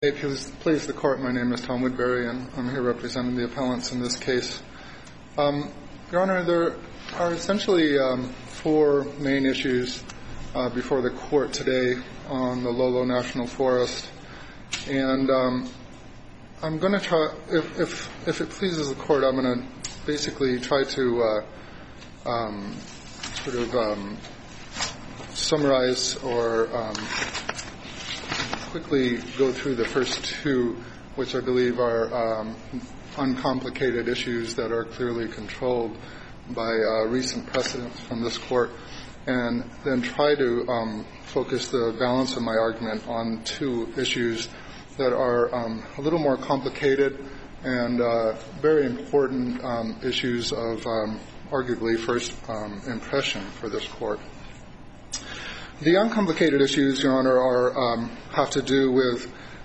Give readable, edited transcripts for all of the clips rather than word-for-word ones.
Please the court. My name is Tom Woodbury, and I'm here representing the appellants in this case. Your Honor, there are essentially four main issues before the court today on the Lolo National Forest, and I'm going to try, if it pleases the court, I'm going to basically try to summarize or quickly go through the first two, which I believe are uncomplicated issues that are clearly controlled by recent precedents from this court, and then try to focus the balance of my argument on two issues that are a little more complicated and very important issues of arguably first impression for this court. The uncomplicated issues, Your Honor, have to do with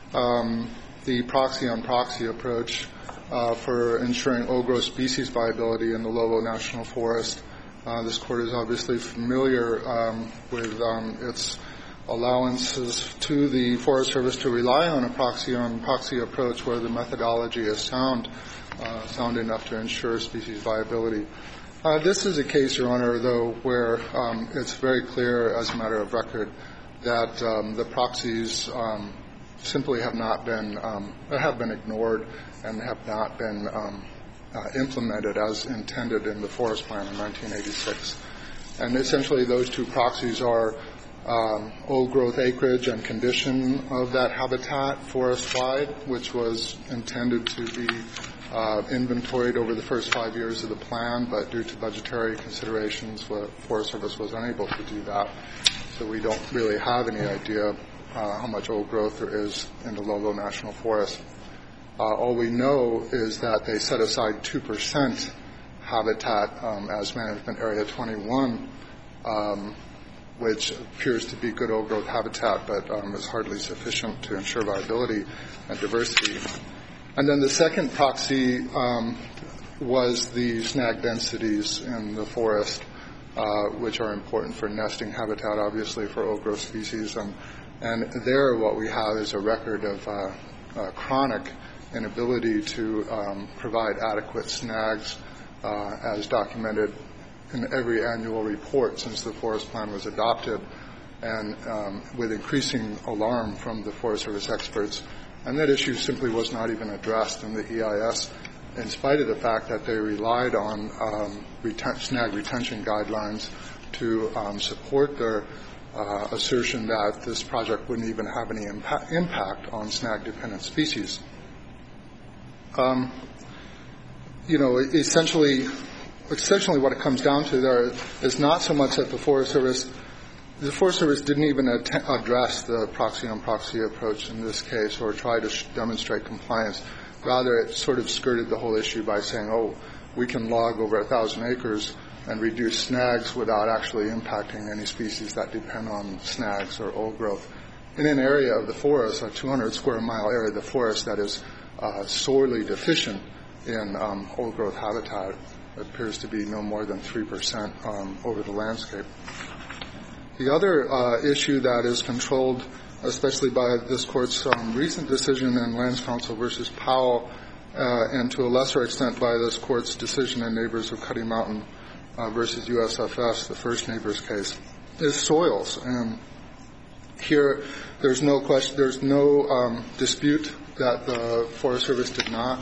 the proxy-on-proxy approach for ensuring old-growth species viability in the Lolo National Forest. This court is obviously familiar with its allowances to the Forest Service to rely on a proxy-on-proxy approach where the methodology is sound enough to ensure species viability. This is a case, Your Honor, though, where it's very clear as a matter of record that the proxies simply have been ignored and have not been implemented as intended in the Forest Plan in 1986. And essentially those two proxies are old-growth acreage and condition of that habitat forest-wide, which was intended to be inventoried over the first 5 years of the plan, but due to budgetary considerations, the Forest Service was unable to do that. So we don't really have any idea how much old growth there is in the Lolo National Forest. All we know is that they set aside 2% habitat as Management Area 21, which appears to be good old growth habitat, but is hardly sufficient to ensure viability and diversity. And then the second proxy was the snag densities in the forest, which are important for nesting habitat, obviously, for old-growth species. And there what we have is a record of chronic inability to provide adequate snags as documented in every annual report since the Forest Plan was adopted, and with increasing alarm from the Forest Service experts. And that issue simply was not even addressed in the EIS, in spite of the fact that they relied on snag retention guidelines to support their assertion that this project wouldn't even have any impact on snag-dependent species. Essentially what it comes down to there is not so much that the Forest Service didn't even address the proxy-on-proxy approach in this case or try to demonstrate compliance. Rather, it sort of skirted the whole issue by saying, we can log over 1,000 acres and reduce snags without actually impacting any species that depend on snags or old growth. In an area of the forest, a 200 square mile area of the forest that is sorely deficient in old growth habitat, appears to be no more than 3% over the landscape. The other issue that is controlled, especially by this Court's recent decision in Lands Council versus Powell, and to a lesser extent by this Court's decision in Neighbors of Cutting Mountain versus USFS, the First Neighbors case, is soils. And here there's no question, there's no dispute that the Forest Service did not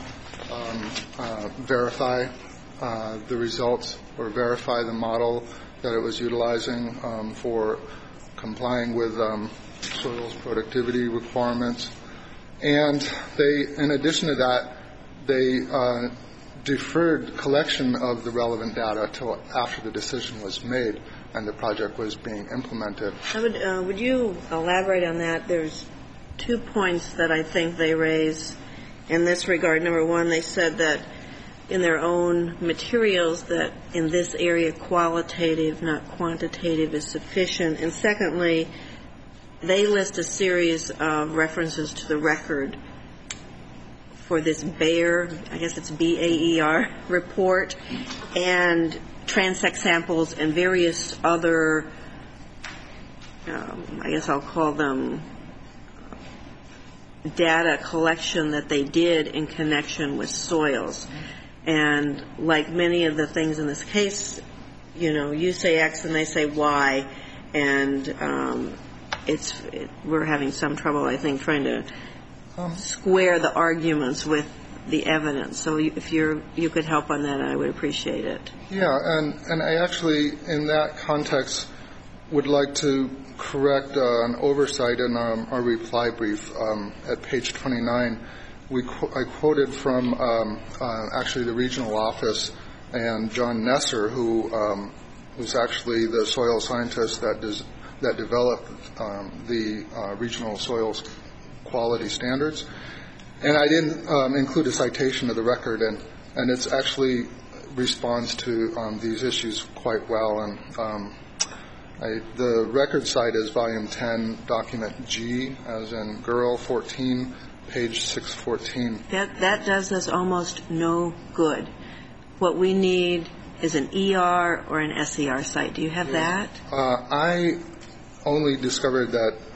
verify the results or verify the model that it was utilizing for complying with soils productivity requirements. And in addition to that, they deferred collection of the relevant data till after the decision was made and the project was being implemented. Would you elaborate on that? There's 2 points that I think they raise in this regard. Number one, they said that in their own materials that in this area qualitative, not quantitative, is sufficient. And secondly, they list a series of references to the record for this BAER, I guess it's BAER report, and transect samples and various other, I guess I'll call them data collection that they did in connection with soils. And like many of the things in this case, you know, you say X and they say Y, and we're having some trouble, I think, trying to square the arguments with the evidence. So if you could help on that, I would appreciate it. Yeah, and I actually, in that context, would like to correct an oversight in our reply brief. At page 29, I quoted from actually the regional office and John Nesser, who was actually the soil scientist that developed the regional soils quality standards. And I didn't include a citation of the record, and it's actually responds to these issues quite well. And the record site is volume 10, document G, as in girl, 14, page 614. That does us almost no good. What we need is an ER or an SER site. Do you have that? I only discovered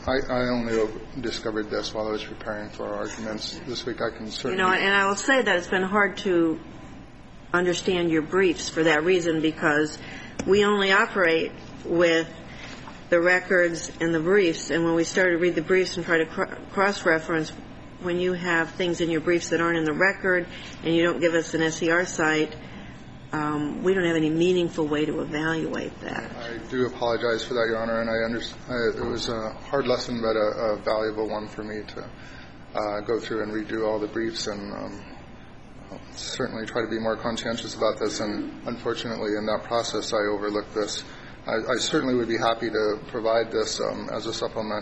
this while I was preparing for our arguments this week. I can certainly... You know, and I will say that it's been hard to understand your briefs for that reason, because we only operate with the records and the briefs, and when we started to read the briefs and try to cross-reference, when you have things in your briefs that aren't in the record and you don't give us an SER site, we don't have any meaningful way to evaluate that. I do apologize for that, Your Honor, and I understand it was a hard lesson, but a valuable one for me to go through and redo all the briefs, and certainly try to be more conscientious about this. And unfortunately, in that process, I overlooked this. I certainly would be happy to provide this as a supplement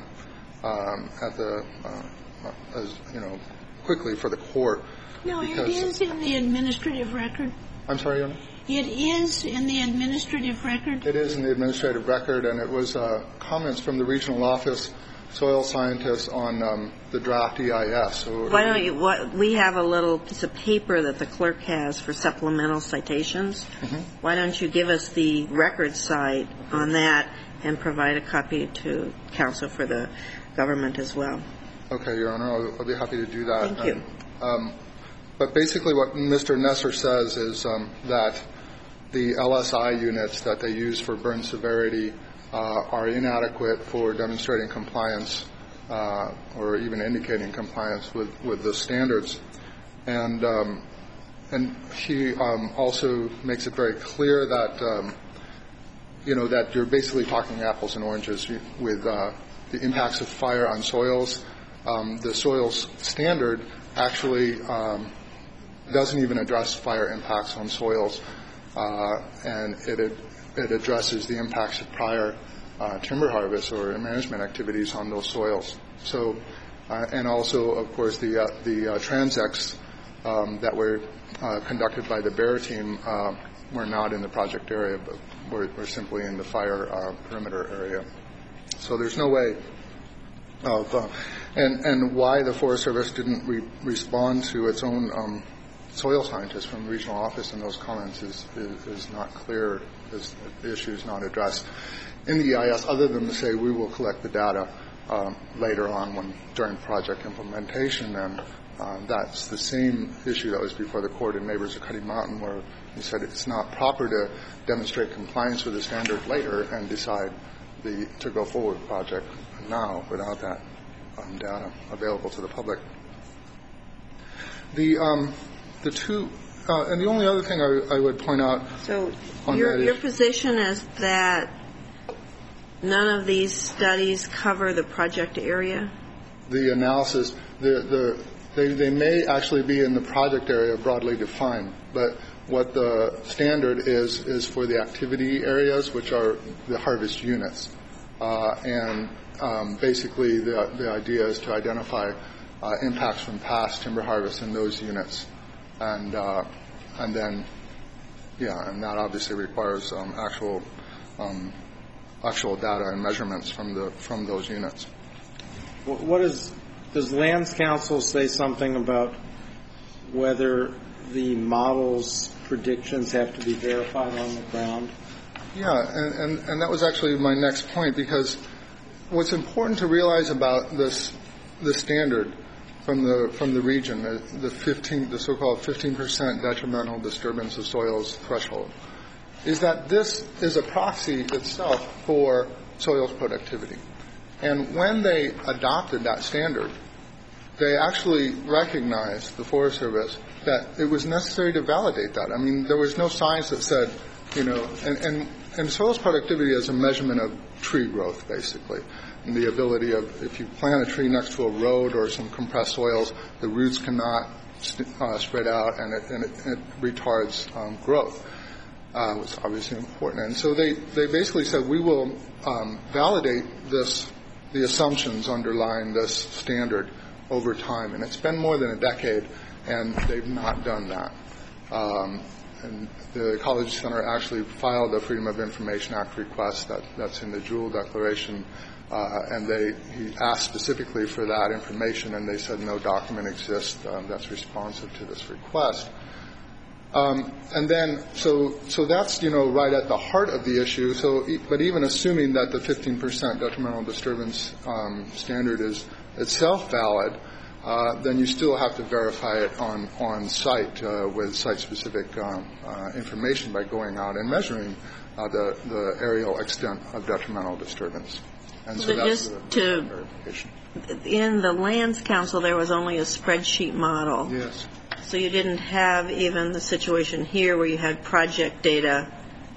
quickly for the court. No, it is in the administrative record. I'm sorry, Your Honor? It is in the administrative record? It is in the administrative record, and it was comments from the regional office soil scientists on the draft EIS. So why don't you, we have a little piece of paper that the clerk has for supplemental citations. Mm-hmm. Why don't you give us the record site on that and provide a copy to counsel for the government as well? Okay, Your Honor, I'll be happy to do that. Thank you. But basically what Mr. Nesser says is that the LSI units that they use for burn severity are inadequate for demonstrating compliance or even indicating compliance with the standards. And he also makes it very clear that, that you're basically talking apples and oranges with the impacts of fire on soils. The soils standard actually doesn't even address fire impacts on soils, and it addresses the impacts of prior timber harvest or management activities on those soils. So, and also, of course, the transects that were conducted by the Bear team were not in the project area, but were simply in the fire perimeter area. So there's no way of, and why the Forest Service didn't respond to its own soil scientists from the regional office in those comments is not clear, because the issue is not addressed in the EIS, other than to say we will collect the data later on during project implementation. And that's the same issue that was before the court in Neighbors of Cutting Mountain, where he said it's not proper to demonstrate compliance with the standard later and decide to go forward with the project now without that data available to the public. The two, and the only other thing I would point out. So your position is that none of these studies cover the project area? The analysis, they may actually be in the project area broadly defined, but what the standard is for the activity areas, which are the harvest units. And basically the idea is to identify impacts from past timber harvest in those units. And then, and that obviously requires actual data and measurements from those units. Does Lands Council say something about whether the model's predictions have to be verified on the ground? Yeah, and that was actually my next point, because what's important to realize about this standard from the region, the so-called 15% detrimental disturbance of soils threshold, is that this is a proxy itself for soils productivity. And when they adopted that standard, they actually recognized, the Forest Service, that it was necessary to validate that. I mean, there was no science that said, and soils productivity is a measurement of tree growth, basically. And the ability of, if you plant a tree next to a road or some compressed soils, the roots cannot spread out, and it retards growth. Was obviously important. And so they basically said, we will validate the assumptions underlying this standard over time. And it's been more than a decade, and they've not done that. And the Ecology Center actually filed a Freedom of Information Act request that's in the Jewel Declaration, and he asked specifically for that information, and they said no document exists that's responsive to this request. And then, so that's, right at the heart of the issue. But even assuming that the 15% detrimental disturbance standard is itself valid, then you still have to verify it on site with site-specific information by going out and measuring the areal extent of detrimental disturbance. And so that's the verification. In the Lands Council, there was only a spreadsheet model. Yes. So you didn't have even the situation here where you had project data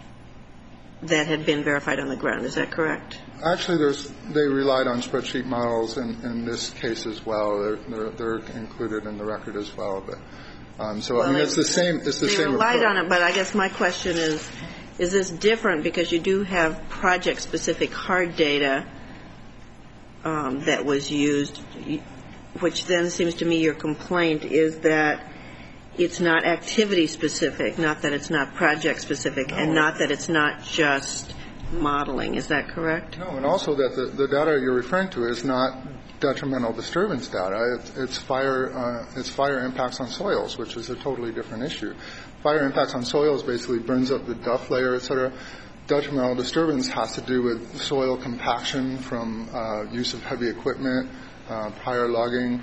that had been verified on the ground. Is that correct? Actually, they relied on spreadsheet models in this case as well. They're included in the record as well. But it's the same. It's the same. They relied on it, but I guess my question is this different because you do have project-specific hard data that was used, which then seems to me your complaint is that it's not activity-specific, not that it's not project-specific, and not that it's not just modeling. Is that correct? No, and also that the data you're referring to is not detrimental disturbance data. It's fire impacts on soils, which is a totally different issue. Fire impacts on soils basically burns up the duff layer, et cetera. Detrimental disturbance has to do with soil compaction from use of heavy equipment, prior logging,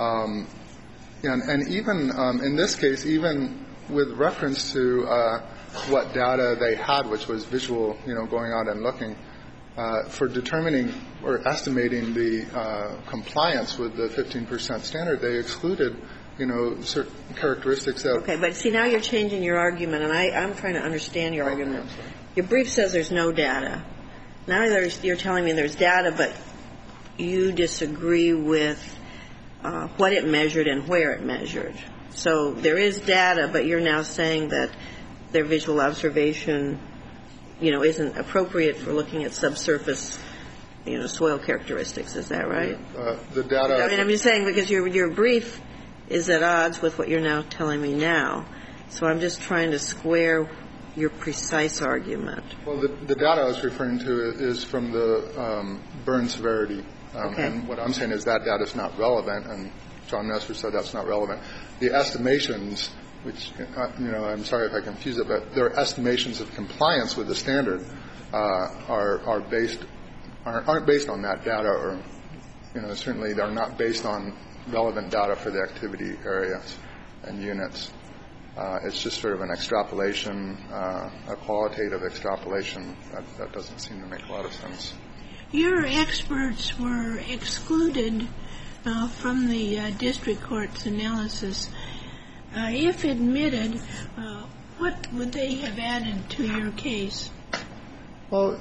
and even in this case, even with reference to what data they had, which was visual, going out and looking, for determining or estimating the compliance with the 15% standard, they excluded, certain characteristics that. Okay, but see, now you're changing your argument, and I'm trying to understand your argument. Your brief says there's no data. Now you're telling me there's data, but you disagree with what it measured and where it measured. So there is data, but you're now saying that their visual observation, isn't appropriate for looking at subsurface, soil characteristics. Is that right? The data. I mean, I'm just saying because your brief is at odds with what you're now telling me now. So I'm just trying to square your precise argument. Well, the data I was referring to is from the burn severity. Okay. And what I'm saying is that data is not relevant, and John Nestor said that's not relevant. The estimations, which, I'm sorry if I confuse it, but their estimations of compliance with the standard aren't based on that data, or, certainly they're not based on relevant data for the activity areas and units. It's just sort of an extrapolation, a qualitative extrapolation that doesn't seem to make a lot of sense. Your experts were excluded from the district court's analysis. If admitted, what would they have added to your case? Well,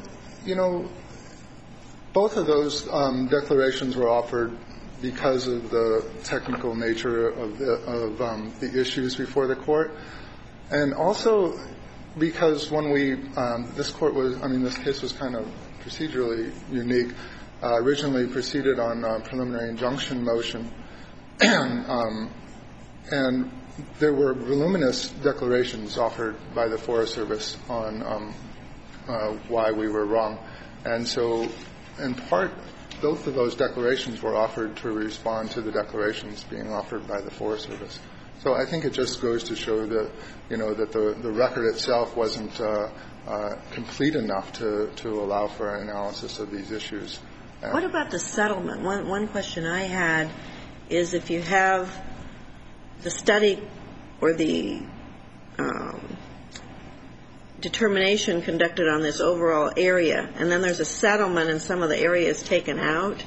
both of those declarations were offered because of the technical nature of the issues before the court, and also because when this case was kind of procedurally unique. Originally proceeded on a preliminary injunction motion, and there were voluminous declarations offered by the Forest Service on why we were wrong. And so, in part, both of those declarations were offered to respond to the declarations being offered by the Forest Service. So I think it just goes to show that, that the record itself wasn't complete enough to allow for an analysis of these issues. What about the settlement? One question I had is if you have the study or the determination conducted on this overall area, and then there's a settlement and some of the area is taken out,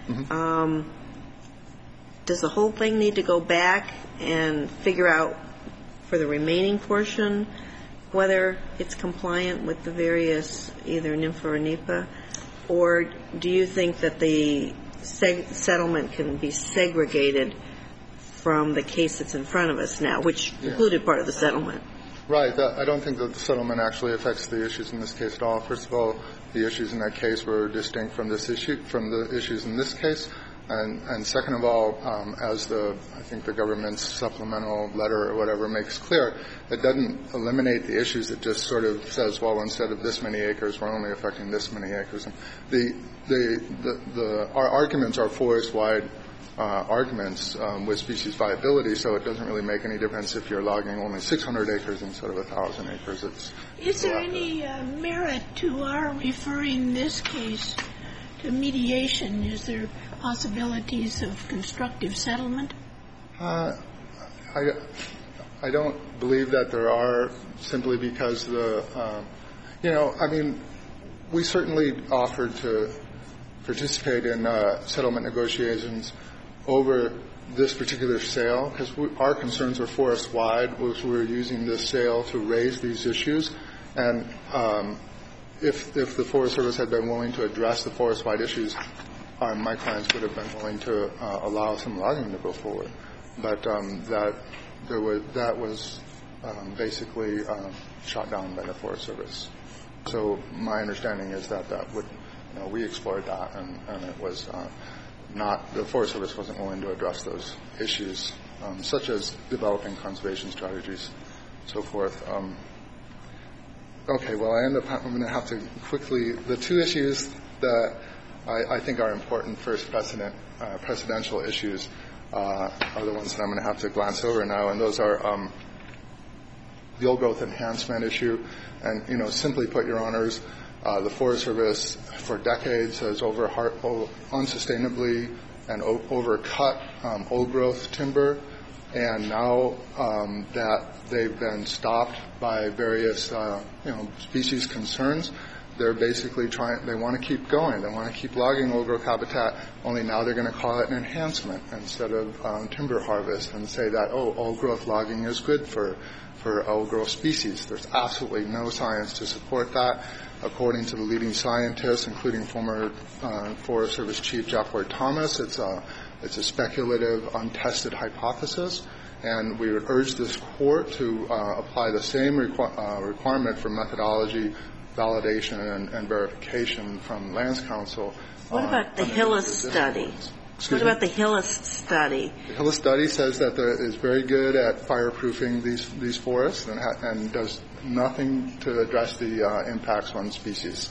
does the whole thing need to go back and figure out for the remaining portion whether it's compliant with the various either NIMFA or NEPA? Or do you think that the settlement can be segregated from the case that's in front of us now, which included part of the settlement? Right. I don't think that the settlement actually affects the issues in this case at all. First of all, the issues in that case were distinct from this issue, from the issues in this case. And second of all, as I think the government's supplemental letter or whatever makes clear, it doesn't eliminate the issues. It just sort of says, well, instead of this many acres, we're only affecting this many acres. And our arguments are forest-wide arguments with species viability, so it doesn't really make any difference if you're logging only 600 acres instead of 1,000 acres. Is there any merit to our referring this case to mediation? Is there possibilities of constructive settlement? I don't believe that there are, simply because we certainly offered to participate in settlement negotiations over this particular sale, because our concerns are forest-wide. We're using this sale to raise these issues, and if the Forest Service had been willing to address the forest-wide issues, my clients would have been willing to allow some logging to go forward. But that was basically shot down by the Forest Service. So my understanding is that we explored that, and it was not, the Forest Service wasn't willing to address those issues, such as developing conservation strategies, so forth. Okay, well, I'm going to have to quickly, the two issues that I think are important first precedential issues are the ones that I'm going to have to glance over now, and those are the old growth enhancement issue. And, simply put, Your Honors, the Forest Service for decades has unsustainably and overcut old growth timber, and now that they've been stopped by various species concerns, they're basically they want to keep going. They want to keep logging old growth habitat, only now they're going to call it an enhancement instead of timber harvest, and say that, old growth logging is good for old growth species. There's absolutely no science to support that. According to the leading scientists, including former Forest Service Chief Jeff Lloyd Thomas, it's a speculative, untested hypothesis, and we would urge this court to apply the same requirement for methodology, validation, and verification from Lands Council. What about the Hillis study? What about the Hillis study? The Hillis study says that it is very good at fireproofing these forests and does nothing to address the impacts on species.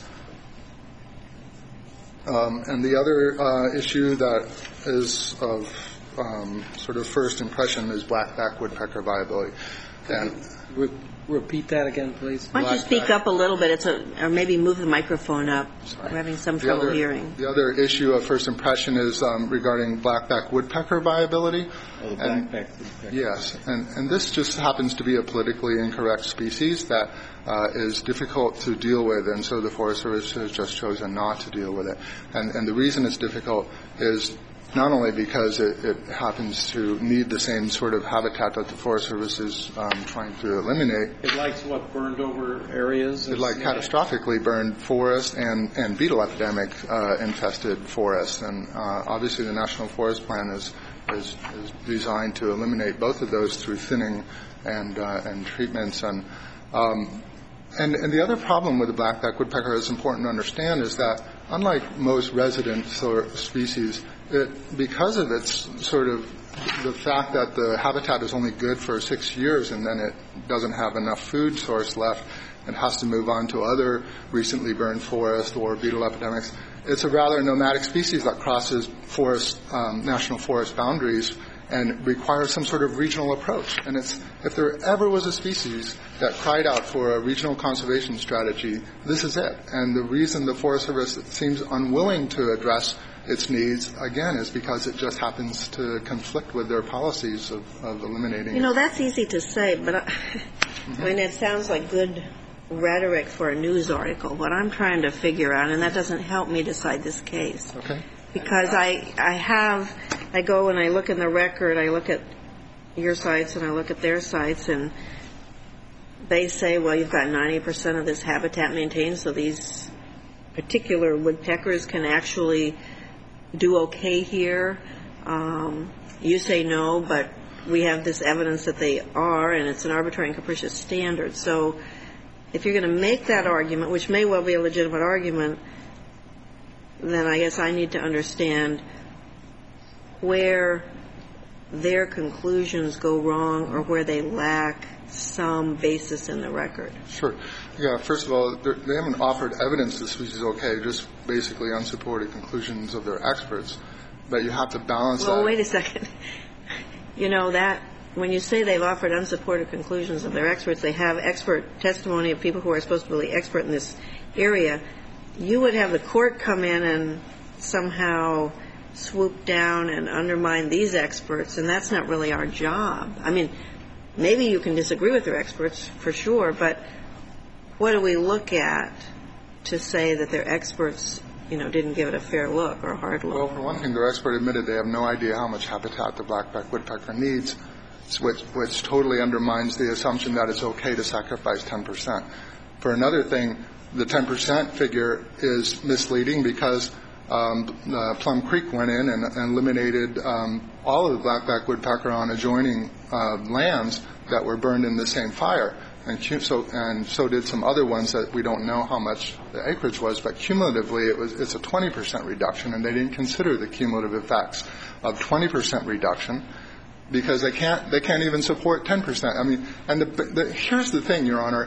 And the other issue that is of sort of first impression is blackback woodpecker viability. And repeat that again, please. Why don't you speak up a little bit, or maybe move the microphone up. Sorry. We're having some trouble hearing. The other issue of first impression is regarding blackback woodpecker viability. Oh, the blackback woodpecker. Yes, and this just happens to be a politically incorrect species that is difficult to deal with, and so the Forest Service has just chosen not to deal with it. And the reason it's difficult is not only because it happens to need the same sort of habitat that the Forest Service is trying to eliminate. It likes what, burned over areas? It likes catastrophically burned forest and beetle epidemic infested forests. And obviously the National Forest Plan is designed to eliminate both of those through thinning and treatments. And the other problem with the blackback woodpecker that's important to understand is that unlike most resident species, because of its sort of the fact that the habitat is only good for 6 years and then it doesn't have enough food source left and has to move on to other recently burned forests or beetle epidemics, it's a rather nomadic species that crosses national forest boundaries and requires some sort of regional approach. And if there ever was a species that cried out for a regional conservation strategy, this is it. And the reason the Forest Service seems unwilling to address its needs, again, is because it just happens to conflict with their policies of eliminating. That's easy to say, but I mean, it sounds like good rhetoric for a news article. What I'm trying to figure out, and that doesn't help me decide this case. Okay. Because I go and I look in the record, I look at your sites and I look at their sites, and they say, well, you've got 90% of this habitat maintained, so these particular woodpeckers can actually do okay here. You say no, but we have this evidence that they are, and it's an arbitrary and capricious standard. So if you're going to make that argument, which may well be a legitimate argument, then I guess I need to understand where their conclusions go wrong or where they lack some basis in the record. Sure. Yeah, first of all, they haven't offered evidence this species is okay, just basically unsupported conclusions of their experts. But you have to balance that. Well, wait a second. That when you say they've offered unsupported conclusions of their experts, they have expert testimony of people who are supposed to be expert in this area. You would have the court come in and somehow swoop down and undermine these experts, and that's not really our job. I mean, maybe you can disagree with their experts, for sure, but what do we look at to say that their experts, didn't give it a fair look or a hard look? Well, for one thing, their expert admitted they have no idea how much habitat the black-backed woodpecker needs, which totally undermines the assumption that it's okay to sacrifice 10%. For another thing, the 10% figure is misleading because Plum Creek went in and eliminated all of the black-backed woodpecker on adjoining lands that were burned in the same fire. And so did some other ones that we don't know how much the acreage was, but cumulatively it's a 20% reduction, and they didn't consider the cumulative effects of 20% reduction because they can't even support 10%. I mean, and here's the thing, Your Honor,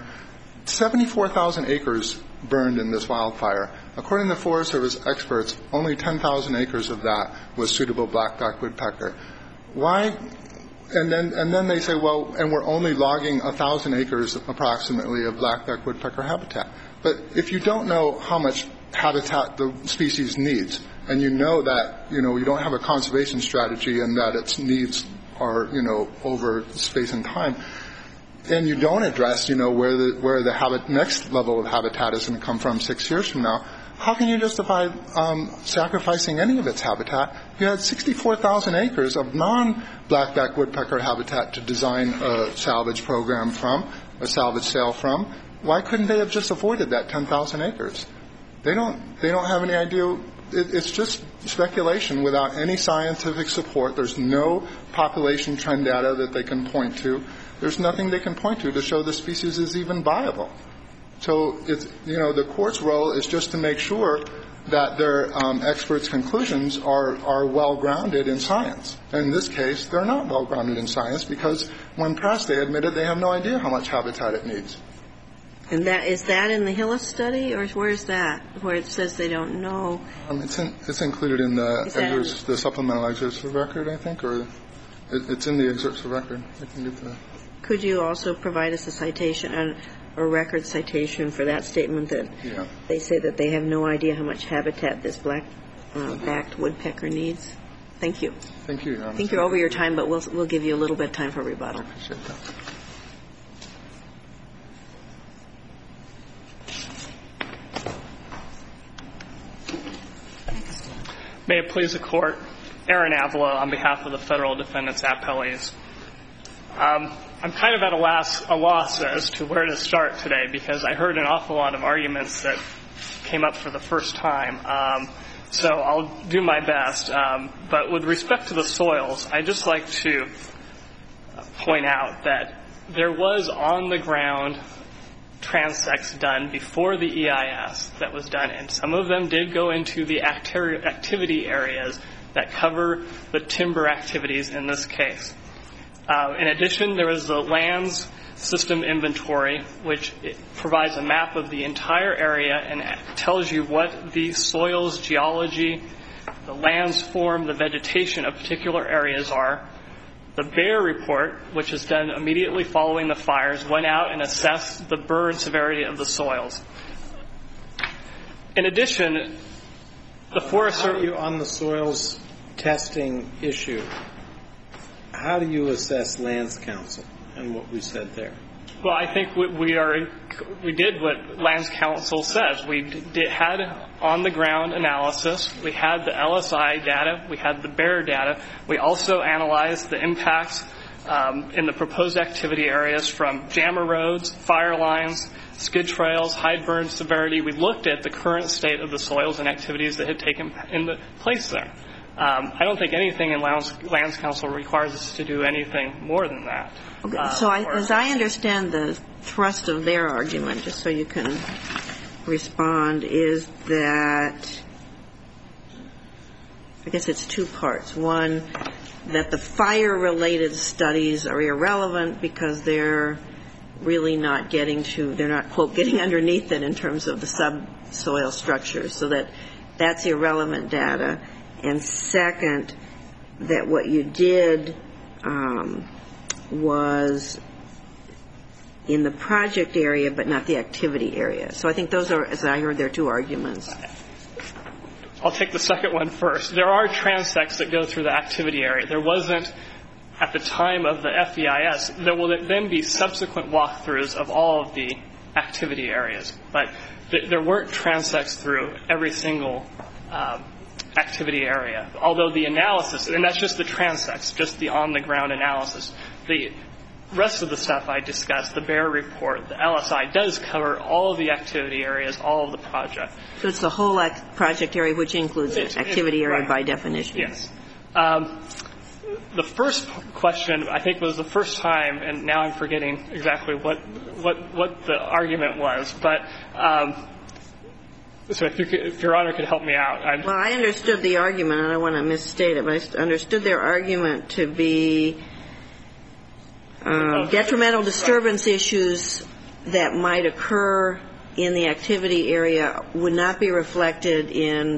74,000 acres burned in this wildfire. According to Forest Service experts, only 10,000 acres of that was suitable black-backed woodpecker. Why? And then they say, well, and we're only logging 1,000 acres approximately of black-backed woodpecker habitat. But if you don't know how much habitat the species needs, and you know that, you don't have a conservation strategy and that its needs are, over space and time, and you don't address, where the next level of habitat is going to come from 6 years from now, how can you justify sacrificing any of its habitat? You had 64,000 acres of non-black-backed woodpecker habitat to design a salvage program from, a salvage sale from. Why couldn't they have just avoided that 10,000 acres? They don't have any idea. It's just speculation without any scientific support. There's no population trend data that they can point to. There's nothing they can point to show the species is even viable. So it's, the court's role is just to make sure that their experts' conclusions are well-grounded in science. And in this case, they're not well-grounded in science because when pressed, they admitted they have no idea how much habitat it needs. And is that in the Hillis study, or where is that, where it says they don't know? It's included in the supplemental excerpts of record, I think, or it's in the excerpts of record. I can get that. Could you also provide us a citation, a record citation for that statement that they say that they have no idea how much habitat this black-backed woodpecker needs? Thank you. Thank you, Your Honor. I think you're over your time, but we'll give you a little bit of time for rebuttal. I appreciate that. May it please the Court, Aaron Avila on behalf of the Federal Defendants Appellees. I'm kind of at a loss as to where to start today because I heard an awful lot of arguments that came up for the first time. So I'll do my best. But with respect to the soils, I'd just like to point out that there was on-the-ground transects done before the EIS that was done, and some of them did go into the activity areas that cover the timber activities in this case. In addition, there was the lands system inventory, which provides a map of the entire area and tells you what the soils, geology, the lands form, the vegetation of particular areas are. The Bayer report, which is done immediately following the fires, went out and assessed the burn severity of the soils. In addition, The Forest Service on the soils testing issue, how do you assess Lands Council and what we said there? Well, I think we did what Lands Council says. We had on-the-ground analysis. We had the LSI data. We had the BEAR data. We also analyzed the impacts in the proposed activity areas from jammer roads, fire lines, skid trails, high burn severity. We looked at the current state of the soils and activities that had taken place there. I don't think anything in Lands Council requires us to do anything more than that. Okay. So as I understand the thrust of their argument, just so you can respond, is that, I guess it's two parts. One, that the fire-related studies are irrelevant because they're really not they're not, quote, getting underneath it in terms of the subsoil structure, so that's irrelevant data. And second, that what you did was in the project area but not the activity area. So I think those are, as I heard, there are two arguments. I'll take the second one first. There are transects that go through the activity area. There wasn't at the time of the FEIS. There will then be subsequent walkthroughs of all of the activity areas. But there weren't transects through every single activity area. Although the analysis, and that's just the transects, just the on-the-ground analysis. The rest of the stuff I discussed, the BEAR report, the LSI, does cover all of the activity areas, all of the project. So it's the whole project area, which includes activity area right. by definition. Yes. The first question, I think, was the first time, and now I'm forgetting exactly what the argument was, but so if Your Honor could help me out. Well, I understood the argument, and I don't want to misstate it, but I understood their argument to be detrimental disturbance issues that might occur in the activity area would not be reflected in,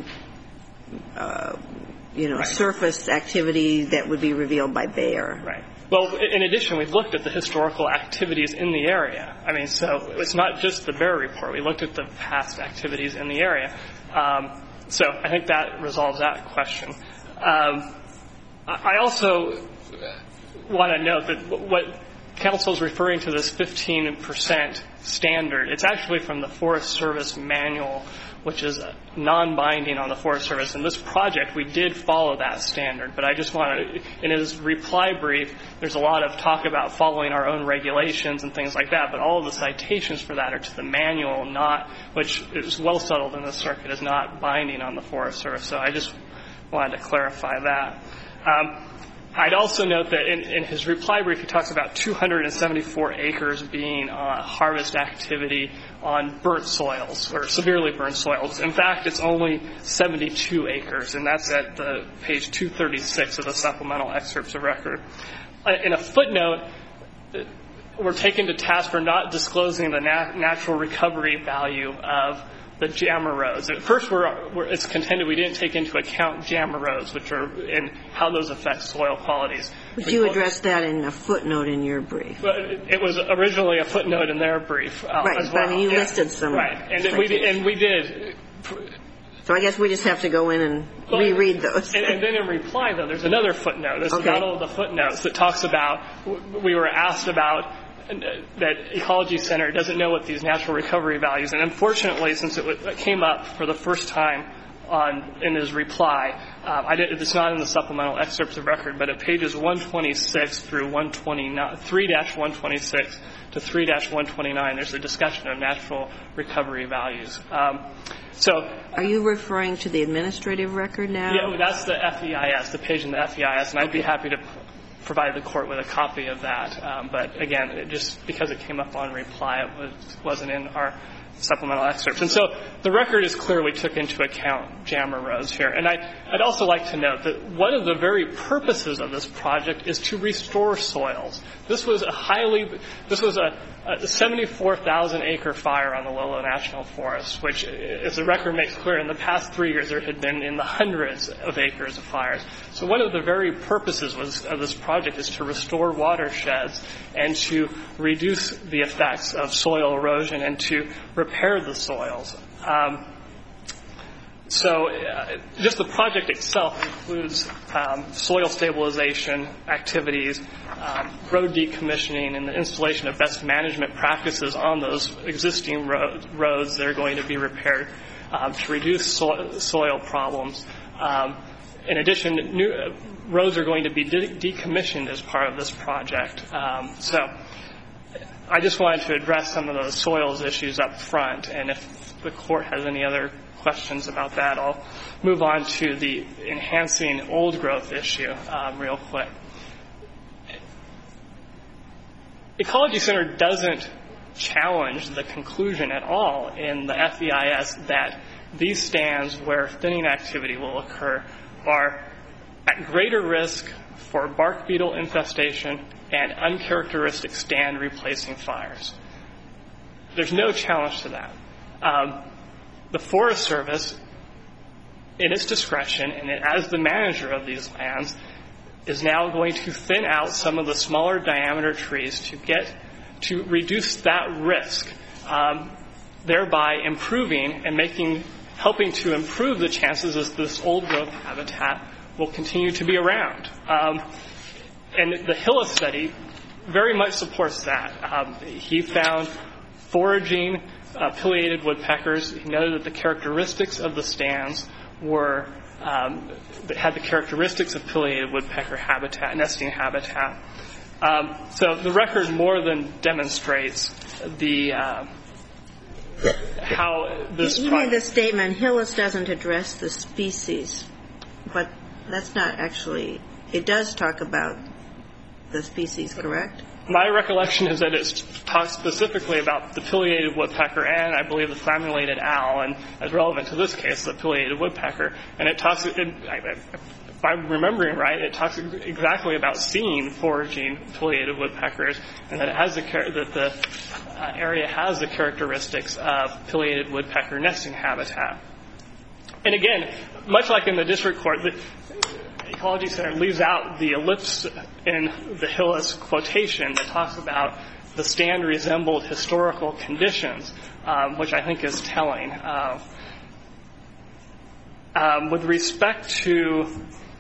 right. surface activity that would be revealed by BEAR. Right. Well, in addition, we've looked at the historical activities in the area. I mean, so it's not just the BEAR report. We looked at the past activities in the area. So I think that resolves that question. I also want to note that what counsel is referring to, this 15% standard, it's actually from the Forest Service manual, which is non-binding on the Forest Service. In this project, we did follow that standard. But I just want to, in his reply brief, there's a lot of talk about following our own regulations and things like that. But all of the citations for that are to the manual, which is well settled in the circuit, is not binding on the Forest Service. So I just wanted to clarify that. I'd also note that in his reply brief, he talks about 274 acres being harvest activity on burnt soils or severely burnt soils. In fact, it's only 72 acres, and that's at the page 236 of the supplemental excerpts of record. In a footnote, we're taken to task for not disclosing the natural recovery value of the jammer roads. At first, it's contended we didn't take into account jammer roads, which are in how those affect soil qualities. But you addressed that in a footnote in your brief. But it was originally a footnote in their brief right, as well. But I mean, you listed some. Right, and we did. So I guess we just have to go in and reread those. And then in reply, though, there's another footnote. There's not all the footnotes that talks about, we were asked about that Ecology Center doesn't know what these natural recovery values. And unfortunately, since it came up for the first time in his reply, it's not in the supplemental excerpts of record, but at pages 126 through 129, 3-126 to 3-129, there's a discussion of natural recovery values. So, are you referring to the administrative record now? Yeah, that's the FEIS, the page in the FEIS, and I'd be happy to provide the court with a copy of that. But again, just because it came up on reply, it wasn't in our supplemental excerpts. And so the record is clear we took into account jammer roads here. And I'd also like to note that one of the very purposes of this project is to restore soils. This was a 74,000 acre fire on the Lolo National Forest, which, as the record makes clear, in the past 3 years there had been in the hundreds of acres of fires. So one of the very purposes of this project is to restore watersheds and to reduce the effects of soil erosion and to repair the soils. So just the project itself includes soil stabilization activities, road decommissioning, and the installation of best management practices on those existing roads that are going to be repaired to reduce soil problems. In addition, new roads are going to be decommissioned as part of this project. So I just wanted to address some of those soils issues up front, and if the court has any other questions about that, I'll move on to the enhancing old growth issue real quick. Ecology Center doesn't challenge the conclusion at all in the FEIS that these stands where thinning activity will occur are at greater risk for bark beetle infestation and uncharacteristic stand replacing fires. There's no challenge to that. The Forest Service, in its discretion and as the manager of these lands, is now going to thin out some of the smaller diameter trees to reduce that risk, thereby improving and helping to improve the chances that this old growth habitat will continue to be around. And the Hillis study very much supports that. He found foraging pileated woodpeckers. He noted that the characteristics of the stands had the characteristics of pileated woodpecker habitat, nesting habitat. So the record more than demonstrates how this. You made the statement, Hillis doesn't address the species, but that's not actually. It does talk about the species, correct? My recollection is that it talks specifically about the pileated woodpecker and, I believe, the flammulated owl, and as relevant to this case, the pileated woodpecker. And it talks, if I'm remembering right, it talks exactly about seeing foraging pileated woodpeckers, and that it has that the area has the characteristics of pileated woodpecker nesting habitat. And again, much like in the district court, the Ecology Center leaves out the ellipse in the Hillis quotation that talks about the stand resembled historical conditions, which I think is telling. With respect to,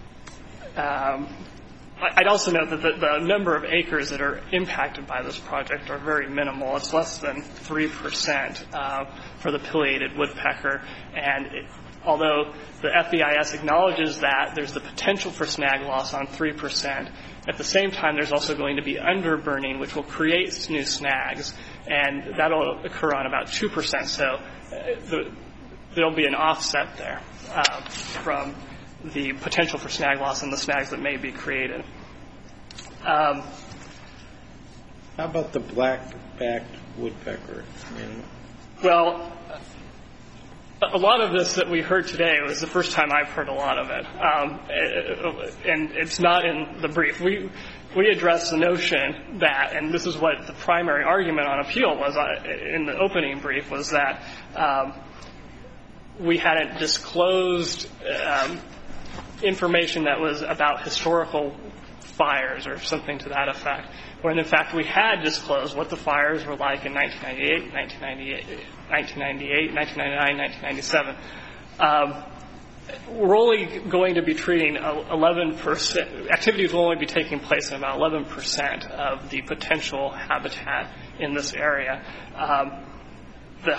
I'd also note that the number of acres that are impacted by this project are very minimal. It's less than 3% for the pileated woodpecker, and although the FEIS acknowledges that there's the potential for snag loss on 3%, at the same time there's also going to be underburning, which will create new snags, and that'll occur on about 2%. So there'll be an offset there from the potential for snag loss and the snags that may be created. How about the black-backed woodpecker? Well, a lot of this that we heard today was the first time I've heard a lot of it, and it's not in the brief. We addressed the notion that, and this is what the primary argument on appeal was in the opening brief, was that we hadn't disclosed information that was about historical fires or something to that effect, when in fact we had disclosed what the fires were like in 1998, 1999, 1997. We're only going to be treating 11%. Activities will only be taking place in about 11% of the potential habitat in this area. The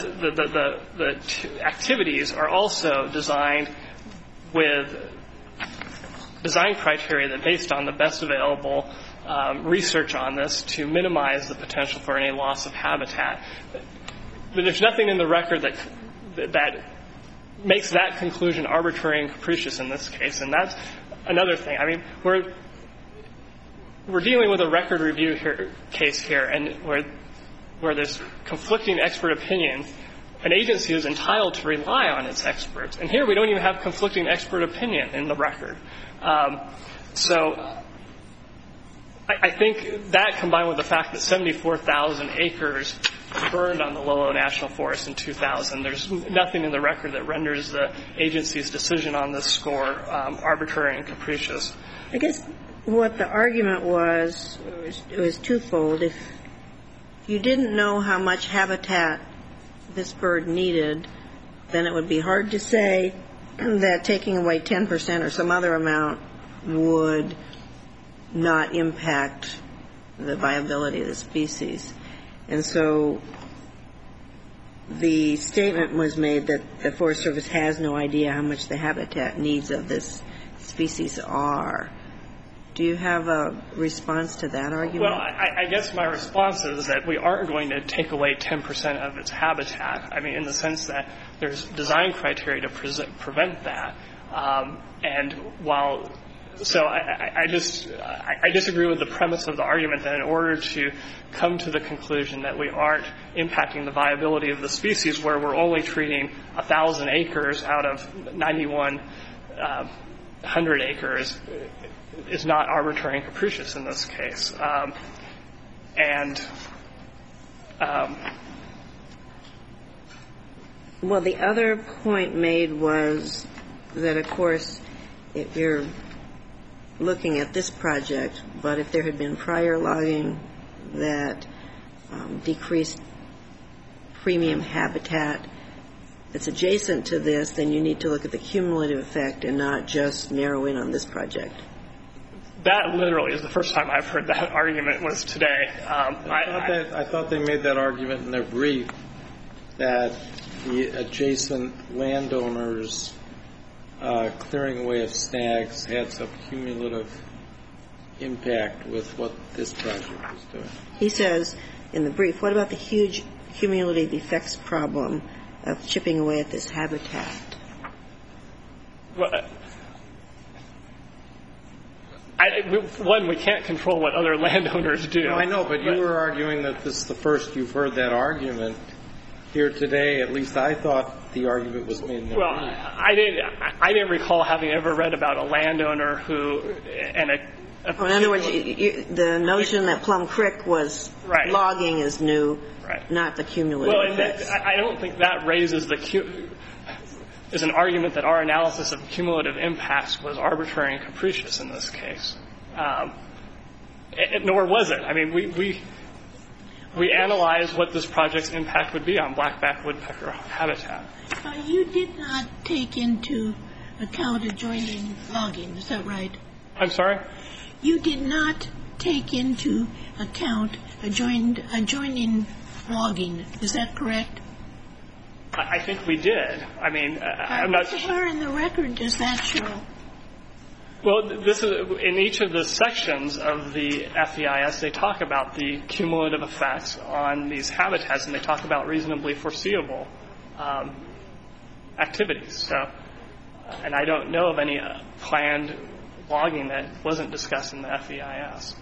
activities are also designed with design criteria that, based on the best available research on this, to minimize the potential for any loss of habitat. But there's nothing in the record that makes that conclusion arbitrary and capricious in this case, and that's another thing. I mean, we're dealing with a record review case here, and where there's conflicting expert opinion. An agency is entitled to rely on its experts, and here we don't even have conflicting expert opinion in the record. So I think that, combined with the fact that 74,000 acres burned on the Lolo National Forest in 2000, there's nothing in the record that renders the agency's decision on this score arbitrary and capricious. I guess what the argument was, it was twofold. If you didn't know how much habitat this bird needed, then it would be hard to say that taking away 10% or some other amount would not impact the viability of the species. And so the statement was made that the Forest Service has no idea how much the habitat needs of this species are. Do you have a response to that argument? Well, I guess my response is that we aren't going to take away 10% of its habitat. I mean, in the sense that there's design criteria to prevent that. And while so I disagree with the premise of the argument that in order to come to the conclusion that we aren't impacting the viability of the species, where we're only treating 1,000 acres out of 9,100 acres, is not arbitrary and capricious in this case. Well, the other point made was that, of course, if you're looking at this project, but if there had been prior logging that decreased premium habitat that's adjacent to this, then you need to look at the cumulative effect and not just narrow in on this project. That literally is the first time I've heard that argument was today. I thought they made that argument in their brief, that the adjacent landowners clearing away of snags had some cumulative impact with what this project was doing. He says in the brief, what about the huge cumulative effects problem of chipping away at this habitat? Well, one, we can't control what other landowners do. No, I know, but you were arguing that this is the first you've heard that argument here today. At least I thought the argument was made in the brief. Well, I didn't recall having ever read about a landowner who in other words, the notion that Plum Creek was logging is new, not the cumulative effects. Well, I don't think that raises is an argument that our analysis of cumulative impacts was arbitrary and capricious in this case. Nor was it. I mean, we analyzed what this project's impact would be on blackback woodpecker habitat. You did not take into account adjoining logging, is that right? I'm sorry? You did not take into account adjoining logging, is that correct? I think we did. I mean, I'm not sure. Where in the record does that show? Well, this is in each of the sections of the FEIS. They talk about the cumulative effects on these habitats, and they talk about reasonably foreseeable activities. So, and I don't know of any planned logging that wasn't discussed in the FEIS.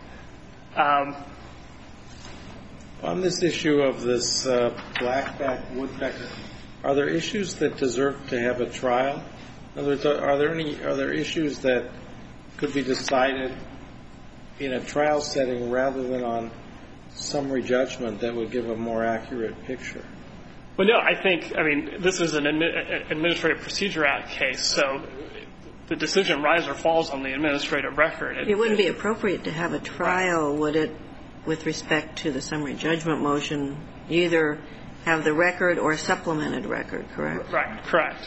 On this issue of this blackback woodpecker, are there issues that deserve to have a trial? In other words, are there issues that could be decided in a trial setting rather than on summary judgment that would give a more accurate picture? Well, no, I mean, this is an Administrative Procedure Act case, so the decision rises or falls on the administrative record. It wouldn't be appropriate to have a trial, would it, with respect to the summary judgment motion? You either have the record or a supplemented record, correct? Right, correct.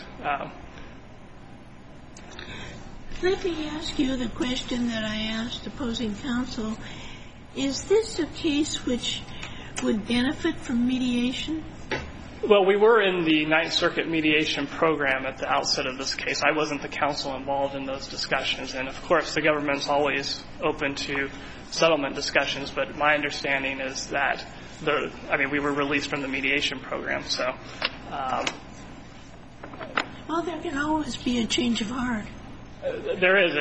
Let me ask you the question that I asked opposing counsel. Is this a case which would benefit from mediation? Well, we were in the Ninth Circuit mediation program at the outset of this case. I wasn't the counsel involved in those discussions. And, of course, the government's always open to settlement discussions, but my understanding is that we were released from the mediation program. So, well, there can always be a change of heart. There is,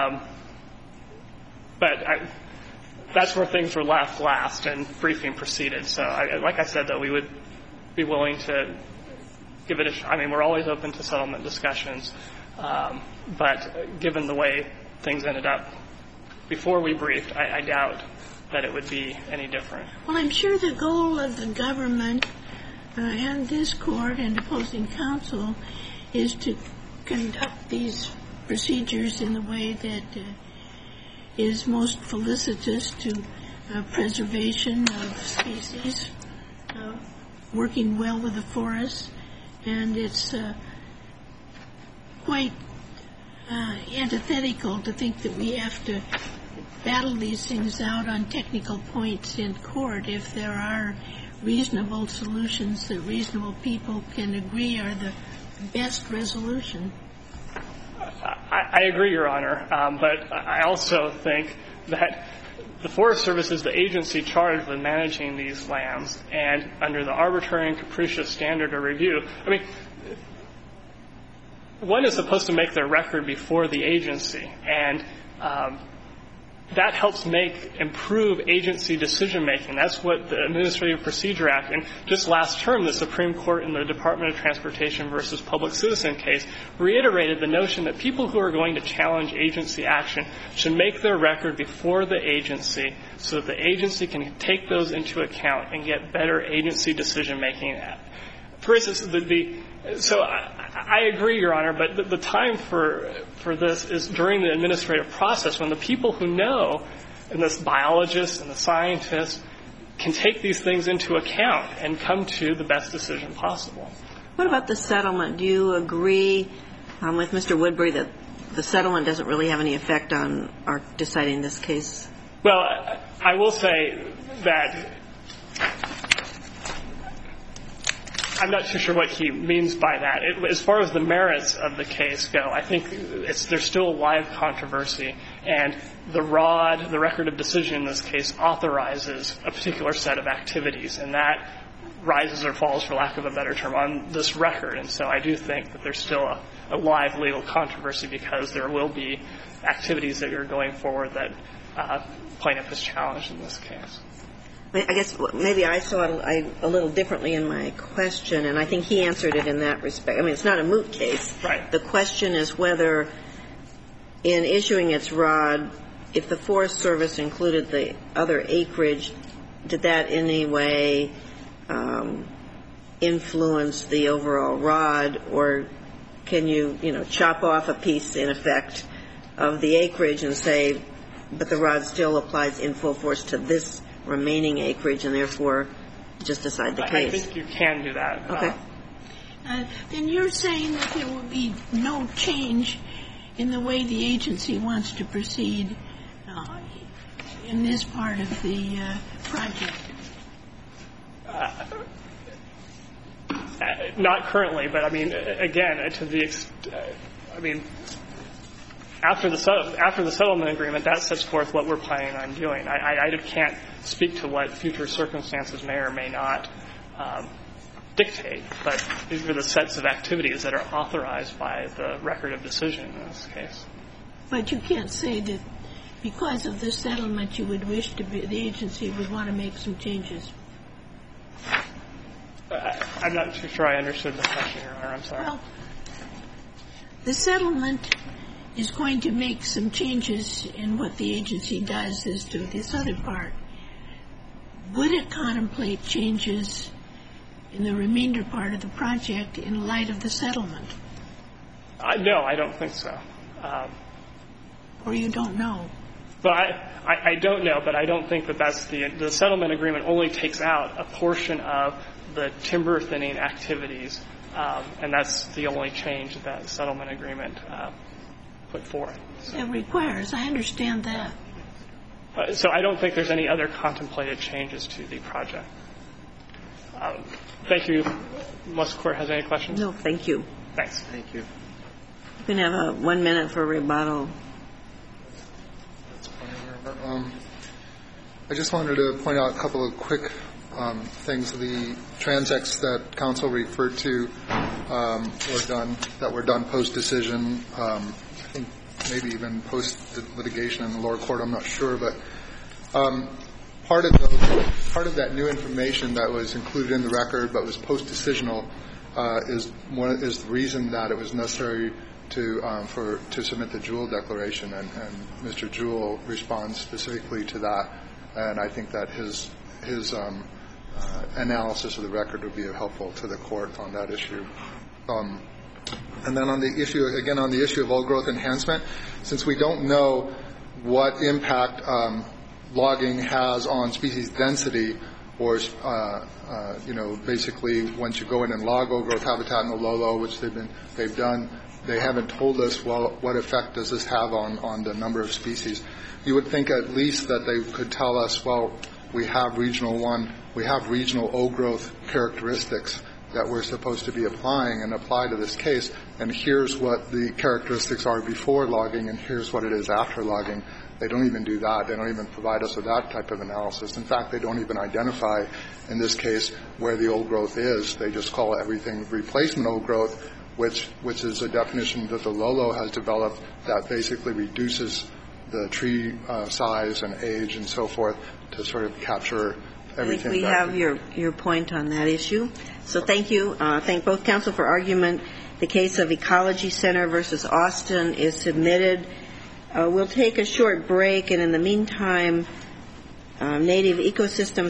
but that's where things were left last and briefing proceeded. So, like I said, though, we would be willing to give it we're always open to settlement discussions, but given the way things ended up before we briefed, I doubt that it would be any different. Well, I'm sure the goal of the government and this court and opposing counsel is to conduct these procedures in the way that is most felicitous to preservation of species, working well with the forests, and it's quite antithetical to think that we have to battle these things out on technical points in court if there are reasonable solutions that reasonable people can agree are the best resolution. I agree, Your Honor, but I also think that the Forest Service is the agency charged with managing these lands, and under the arbitrary and capricious standard of review, I mean, one is supposed to make their record before the agency, and that helps improve agency decision-making. That's what the Administrative Procedure Act, and just last term, the Supreme Court in the Department of Transportation versus Public Citizen case reiterated the notion that people who are going to challenge agency action should make their record before the agency so that the agency can take those into account and get better agency decision-making. For instance, so I agree, Your Honor, but the time for this is during the administrative process when the people who know, and the biologists and the scientists, can take these things into account and come to the best decision possible. What about the settlement? Do you agree with Mr. Woodbury that the settlement doesn't really have any effect on our deciding this case? Well, I will say that I'm not too sure what he means by that. As far as the merits of the case go, I think there's still a live controversy, and the record of decision in this case authorizes a particular set of activities, and that rises or falls, for lack of a better term, on this record. And so I do think that there's still a live legal controversy because there will be activities that are going forward that plaintiff has challenged in this case. I guess maybe I saw it a little differently in my question, and I think he answered it in that respect. I mean, it's not a moot case. Right. The question is whether, in issuing its ROD, if the Forest Service included the other acreage, did that in any way influence the overall ROD, or can you chop off a piece, in effect, of the acreage and say, but the ROD still applies in full force to this remaining acreage, and therefore just decide the case? I think you can do that. Okay. Then you're saying that there will be no change in the way the agency wants to proceed in this part of the project? Not currently, but I mean, again, after the settlement agreement, that sets forth what we're planning on doing. I can't speak to what future circumstances may or may not dictate, but these are the sets of activities that are authorized by the record of decision in this case. But you can't say that because of this settlement you would wish to be, the agency would want to make some changes. I'm not too sure I understood the question, Your Honor. I'm sorry. Well, the settlement is going to make some changes in what the agency does as to this other part. Would it contemplate changes in the remainder part of the project in light of the settlement? No, I don't think so. Or you don't know? But I don't know, but I don't think that that's the settlement agreement only takes out a portion of the timber thinning activities, and that's the only change that the settlement agreement put forth. So. It requires. I understand that. So I don't think there's any other contemplated changes to the project. Thank you. Unless the Court has any questions? No, thank you. Thanks. Thank you. You can have 1 minute for rebuttal. I just wanted to point out a couple of quick things. The transects that counsel referred to were done post-decision. I think maybe even post-litigation in the lower court. I'm not sure, but part of that new information that was included in the record, but was post-decisional, is the reason that it was necessary to submit the Jewell Declaration, and Mr. Jewell responds specifically to that, and I think that his analysis of the record would be helpful to the Court on that issue. And then on the issue of old growth enhancement, since we don't know what impact logging has on species density, or, basically once you go in and log old growth habitat in the low, which they've done, they haven't told us, well, what effect does this have on the number of species. You would think at least that they could tell us, well, we have regional old growth characteristics that we're supposed to be applying and apply to this case, and here's what the characteristics are before logging and here's what it is after logging. They don't even do that. They don't even provide us with that type of analysis. In fact, they don't even identify, in this case, where the old growth is. They just call everything replacement old growth, which is a definition that the LOLO has developed that basically reduces the tree size and age and so forth to sort of capture everything. I think we have your point on that issue. So thank you. Thank both counsel for argument. The case of Ecology Center versus Austin is submitted. We'll take a short break, and in the meantime, Native Ecosystem